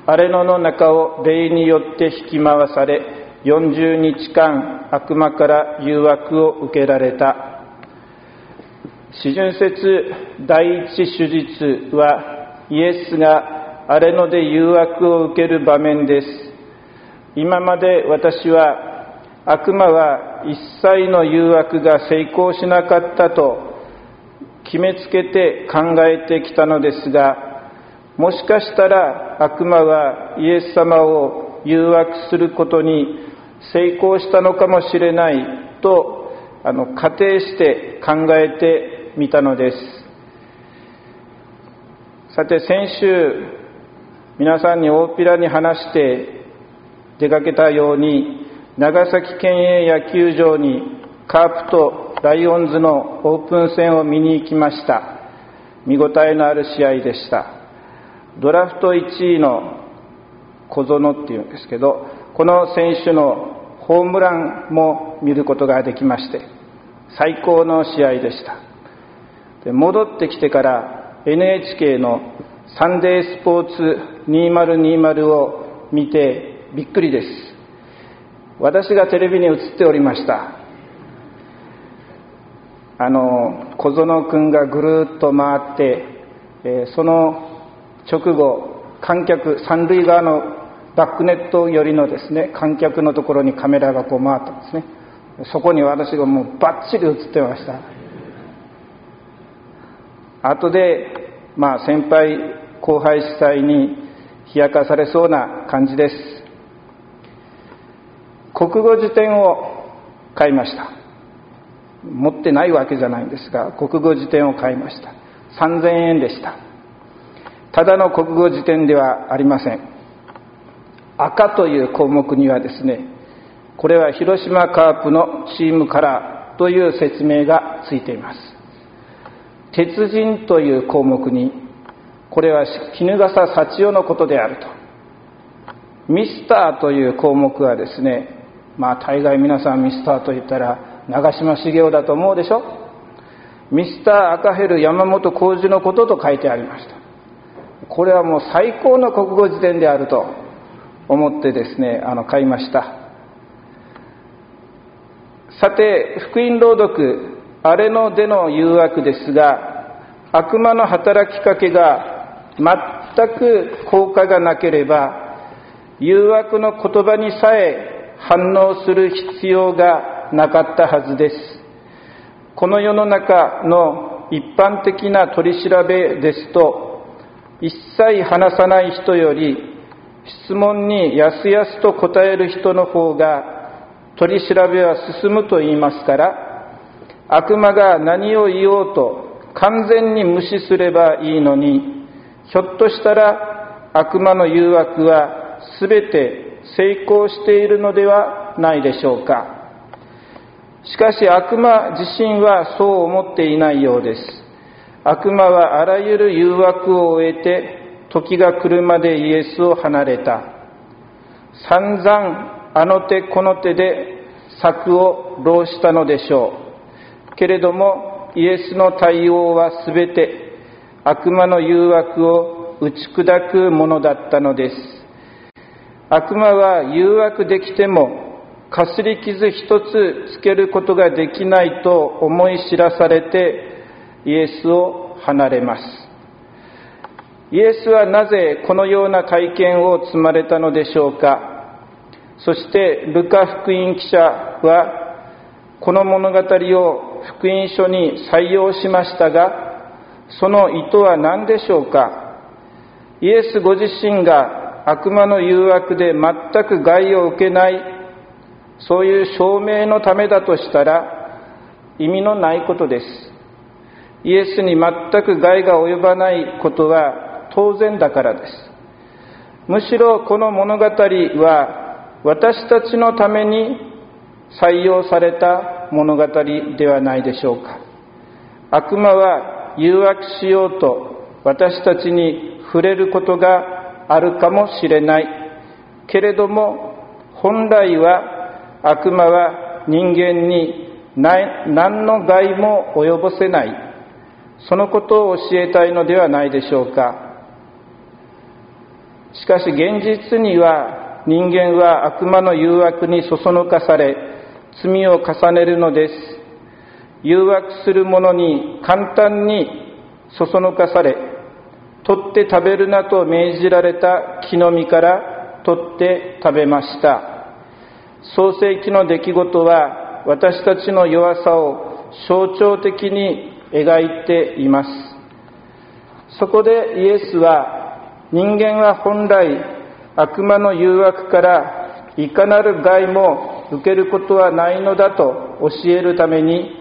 荒野の中を霊によって引き回され、40日間悪魔から誘惑を受けられた。四旬節第一手術は、イエスが荒野で誘惑を受ける場面です。今まで私は、悪魔は一切の誘惑が成功しなかったと決めつけて考えてきたのですが、もしかしたら悪魔はイエス様を誘惑することに成功したのかもしれないと仮定して考えてみたのです。さて、先週皆さんに大っぴらに話して出かけたように、長崎県営野球場にカープとライオンズのオープン戦を見に行きました。見応えのある試合でした。ドラフト1位の小園っていうんですけど、この選手のホームランも見ることができまして、最高の試合でした。で、戻ってきてから NHK のサンデースポーツ2020を見てびっくりです。私がテレビに映っておりました。小園君がぐるっと回って、その直後、観客、三塁側のバックネット寄りのですね、観客のところにカメラがこう回ったんですね。そこに私がもうバッチリ映ってました。後で、先輩後輩主催に冷やかされそうな感じです。国語辞典を買いました。持ってないわけじゃないんですが、国語辞典を買いました。3000円でした。ただの国語辞典ではありません。赤という項目にはですね、これは広島カープのチームカラーという説明がついています。鉄人という項目に、これは衣笠幸男のことであると。ミスターという項目はですね、大概皆さんミスターと言ったら長嶋茂雄だと思うでしょ。ミスター赤ヘル山本浩二のことと書いてありました。これはもう最高の国語辞典であると思ってですね、買いました。さて、福音朗読、荒れのでの誘惑ですが、悪魔の働きかけが全く効果がなければ、誘惑の言葉にさえ反応する必要がなかったはずです。この世の中の一般的な取り調べですと、一切話さない人より質問にやすやすと答える人の方が取り調べは進むと言いますから、悪魔が何を言おうと完全に無視すればいいのに、ひょっとしたら悪魔の誘惑はすべて成功しているのではないでしょうか。しかし悪魔自身はそう思っていないようです。悪魔はあらゆる誘惑を終えて、時が来るまでイエスを離れた。散々あの手この手で策を弄したのでしょう。けれどもイエスの対応はすべて悪魔の誘惑を打ち砕くものだったのです。悪魔は誘惑できてもかすり傷一つつけることができないと思い知らされてイエスを離れます。イエスはなぜこのような体験を積まれたのでしょうか。そしてルカ福音記者はこの物語を福音書に採用しましたが、その意図は何でしょうか。イエスご自身が悪魔の誘惑で全く害を受けない、そういう証明のためだとしたら意味のないことです。イエスに全く害が及ばないことは当然だからです。むしろこの物語は私たちのために採用された物語ではないでしょうか。悪魔は誘惑しようと私たちに触れることがあるかもしれないけれども、本来は悪魔は人間に何の害も及ぼせない、そのことを教えたいのではないでしょうか。 しかし現実には人間は悪魔の誘惑にそそのかされ、罪を重ねるのです。誘惑する者に簡単にそそのかされ、取って食べるなと命じられた木の実から取って食べました。創世記の出来事は私たちの弱さを象徴的に描いています。そこでイエスは、人間は本来悪魔の誘惑からいかなる害も受けることはないのだと教えるために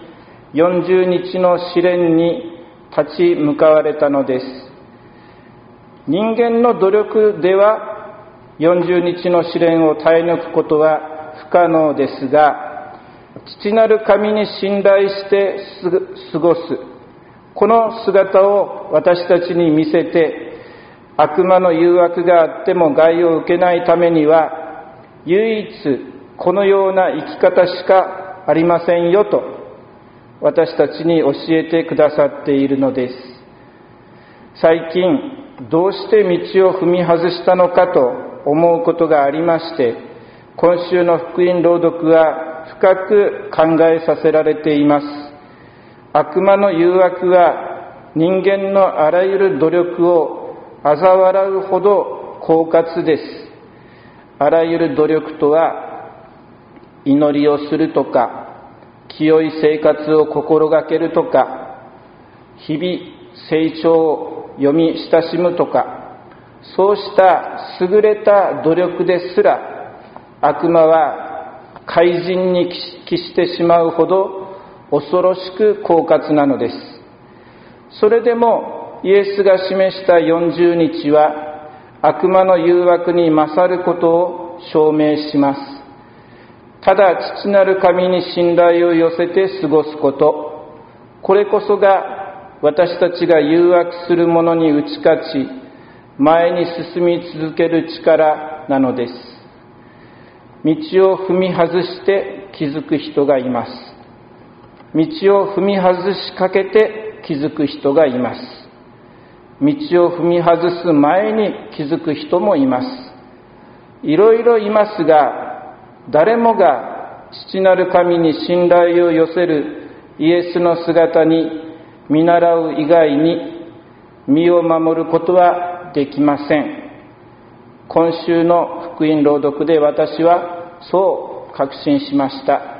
40日の試練に立ち向かわれたのです。人間の努力では40日の試練を耐え抜くことは不可能ですが、父なる神に信頼して過ごすこの姿を私たちに見せて、悪魔の誘惑があっても害を受けないためには唯一このような生き方しかありませんよと私たちに教えてくださっているのです。最近どうして道を踏み外したのかと思うことがありまして、今週の福音朗読は深く考えさせられています。悪魔の誘惑は人間のあらゆる努力を嘲笑うほど狡猾です。あらゆる努力とは、祈りをするとか、清い生活を心がけるとか、日々聖書を読み親しむとか、そうした優れた努力ですら、悪魔は怪人に帰してしまうほど恐ろしく狡猾なのです。それでもイエスが示した40日は悪魔の誘惑に勝ることを証明します。ただ父なる神に信頼を寄せて過ごすこと、これこそが私たちが誘惑する者に打ち勝ち、前に進み続ける力なのです。道を踏み外して気づく人がいます。道を踏み外しかけて気づく人がいます。道を踏み外す前に気づく人もいます。いろいろいますが、誰もが父なる神に信頼を寄せるイエスの姿に見習う以外に身を守ることはできません。今週の福音朗読で私はそう確信しました。